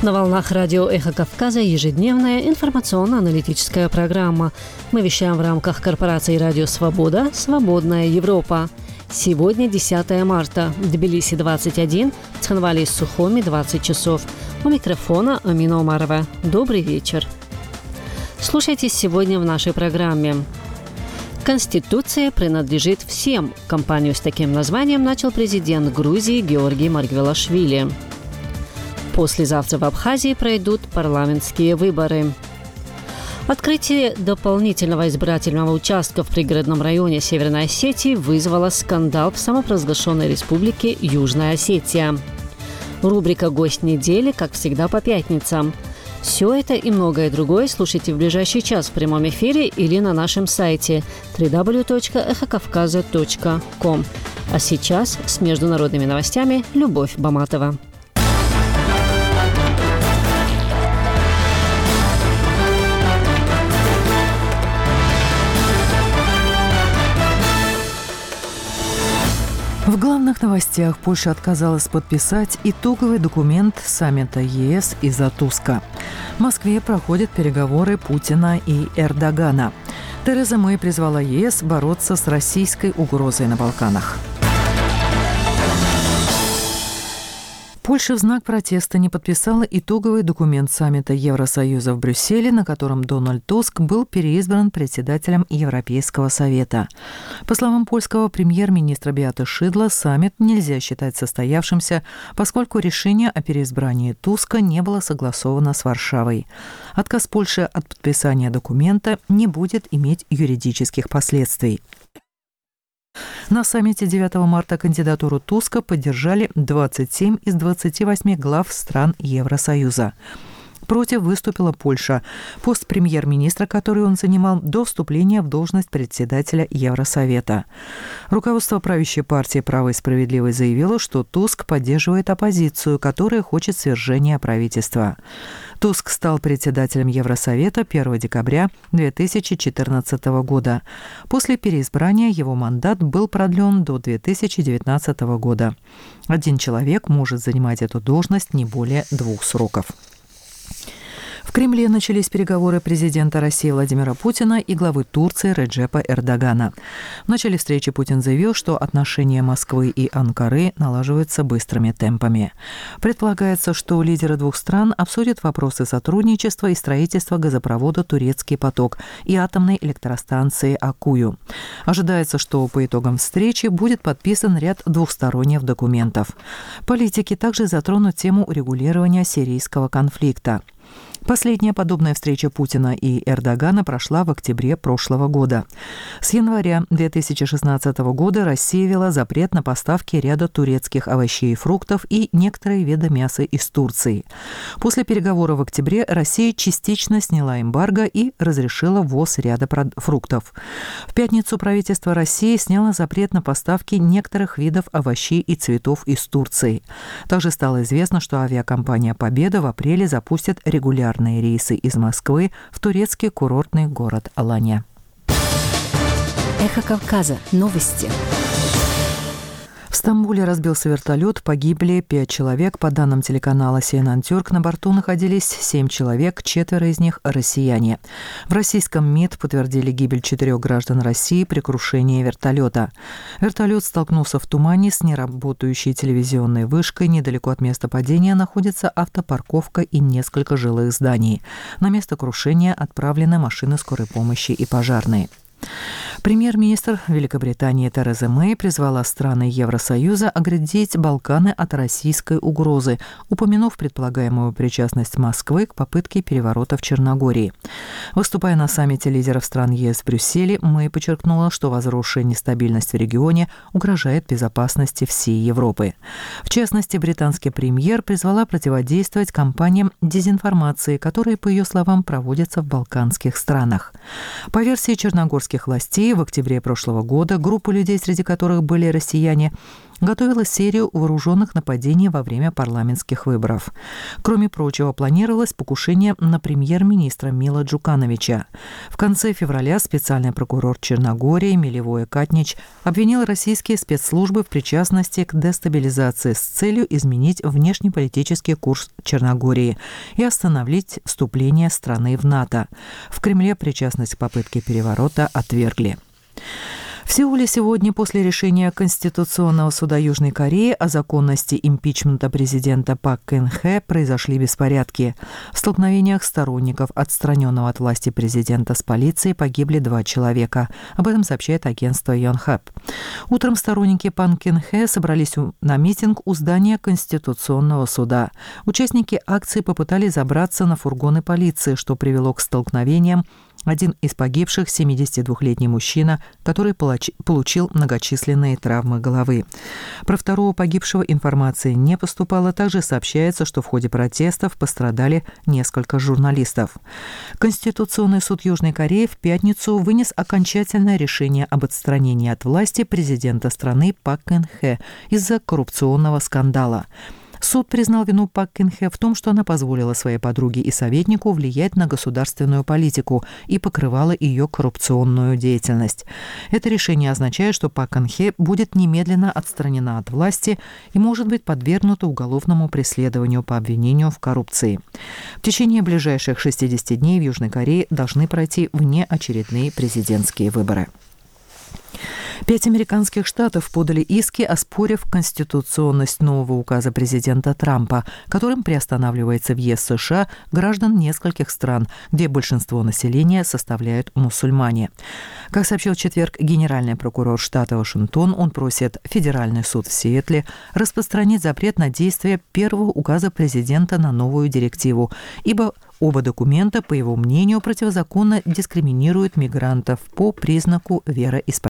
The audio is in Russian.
На волнах радио «Эхо Кавказа» ежедневная информационно-аналитическая программа. Мы вещаем в рамках корпорации «Радио Свобода. Свободная Европа». Сегодня 10 марта. Тбилиси 21, Цхинвали и Сухуми 20 часов. У микрофона Амина Умарова. Добрый вечер. Слушайте сегодня в нашей программе. Конституция принадлежит всем. Кампанию с таким названием начал президент Грузии Георгий Маргвелашвили. Послезавтра в Абхазии пройдут парламентские выборы. Открытие дополнительного избирательного участка в пригородном районе Северной Осетии вызвало скандал в самопровозглашенной республике Южная Осетия. Рубрика «Гость недели», как всегда, по пятницам. Все это и многое другое слушайте в ближайший час в прямом эфире или на нашем сайте www.эхокавказа.ком. А сейчас с международными новостями Любовь Баматова. В главных новостях Польша отказалась подписать итоговый документ саммита ЕС из-за Туска. В Москве проходят переговоры Путина и Эрдогана. Тереза Мэй призвала ЕС бороться с российской угрозой на Балканах. Польша в знак протеста не подписала итоговый документ саммита Евросоюза в Брюсселе, на котором Дональд Туск был переизбран председателем Европейского совета. По словам польского премьер-министра Беаты Шидла, саммит нельзя считать состоявшимся, поскольку решение о переизбрании Туска не было согласовано с Варшавой. Отказ Польши от подписания документа не будет иметь юридических последствий. На саммите 9 марта кандидатуру Туска поддержали 27 из 28 глав стран Евросоюза. Против выступила Польша, пост премьер-министра, который он занимал до вступления в должность председателя Евросовета. Руководство правящей партии «Право и справедливость» заявило, что Туск поддерживает оппозицию, которая хочет свержения правительства. Туск стал председателем Евросовета 1 декабря 2014 года. После переизбрания его мандат был продлен до 2019 года. Один человек может занимать эту должность не более 2 сроков. В Кремле начались переговоры президента России Владимира Путина и главы Турции Реджепа Эрдогана. В начале встречи Путин заявил, что отношения Москвы и Анкары налаживаются быстрыми темпами. Предполагается, что лидеры двух стран обсудят вопросы сотрудничества и строительства газопровода «Турецкий поток» и атомной электростанции «Аккую». Ожидается, что по итогам встречи будет подписан ряд двухсторонних документов. Политики также затронут тему урегулирования сирийского конфликта. Последняя подобная встреча Путина и Эрдогана прошла в октябре прошлого года. С января 2016 года Россия ввела запрет на поставки ряда турецких овощей и фруктов и некоторые виды мяса из Турции. После переговоров в октябре Россия частично сняла эмбарго и разрешила ввоз ряда фруктов. В пятницу правительство России сняло запрет на поставки некоторых видов овощей и цветов из Турции. Также стало известно, что авиакомпания «Победа» в апреле запустит регулярные рейсы из Москвы в турецкий курортный город Аланья. Эхо Кавказа. Новости. В Стамбуле разбился вертолет, погибли 5 человек. По данным телеканала CNN Türk, на борту находились 7 человек, 4 из них – россияне. В российском МИД подтвердили гибель 4 граждан России при крушении вертолета. Вертолет столкнулся в тумане с неработающей телевизионной вышкой. Недалеко от места падения находится автопарковка и несколько жилых зданий. На место крушения отправлены машины скорой помощи и пожарные. Премьер-министр Великобритании Тереза Мэй призвала страны Евросоюза оградить Балканы от российской угрозы, упомянув предполагаемую причастность Москвы к попытке переворота в Черногории. Выступая на саммите лидеров стран ЕС в Брюсселе, Мэй подчеркнула, что возросшая нестабильность в регионе угрожает безопасности всей Европы. В частности, британский премьер призвала противодействовать кампаниям дезинформации, которые, по ее словам, проводятся в балканских странах. По версии черногорских властей, Кореи в октябре прошлого года группа людей, среди которых были россияне, готовила серию вооруженных нападений во время парламентских выборов. Кроме прочего, планировалось покушение на премьер-министра Мила Джукановича. В конце февраля специальный прокурор Черногории Милевоя Катнич обвинил российские спецслужбы в причастности к дестабилизации с целью изменить внешнеполитический курс Черногории и остановить вступление страны в НАТО. В Кремле причастность к попытке переворота отвергли. В Сеуле сегодня после решения Конституционного суда Южной Кореи о законности импичмента президента Пак Кын Хэ произошли беспорядки. В столкновениях сторонников отстраненного от власти президента с полицией погибли 2 человека. Об этом сообщает агентство Йонхап. Утром сторонники Пак Кын Хэ собрались на митинг у здания Конституционного суда. Участники акции попытались забраться на фургоны полиции, что привело к столкновениям. Один из погибших – 72-летний мужчина, который получил многочисленные травмы головы. Про второго погибшего информации не поступало. Также сообщается, что в ходе протестов пострадали несколько журналистов. Конституционный суд Южной Кореи в пятницу вынес окончательное решение об отстранении от власти президента страны Пак Кын Хэ из-за коррупционного скандала. Суд признал вину Пак Кын Хэ в том, что она позволила своей подруге и советнику влиять на государственную политику и покрывала ее коррупционную деятельность. Это решение означает, что Пак Кын Хэ будет немедленно отстранена от власти и может быть подвергнута уголовному преследованию по обвинению в коррупции. В течение ближайших 60 дней в Южной Корее должны пройти внеочередные президентские выборы. 5 американских штатов подали иски, оспорив конституционность нового указа президента Трампа, которым приостанавливается въезд в США граждан нескольких стран, где большинство населения составляют мусульмане. Как сообщил в четверг генеральный прокурор штата Вашингтон, он просит Федеральный суд в Сиэтле распространить запрет на действие первого указа президента на новую директиву, ибо оба документа, по его мнению, противозаконно дискриминируют мигрантов по признаку вероисповедания.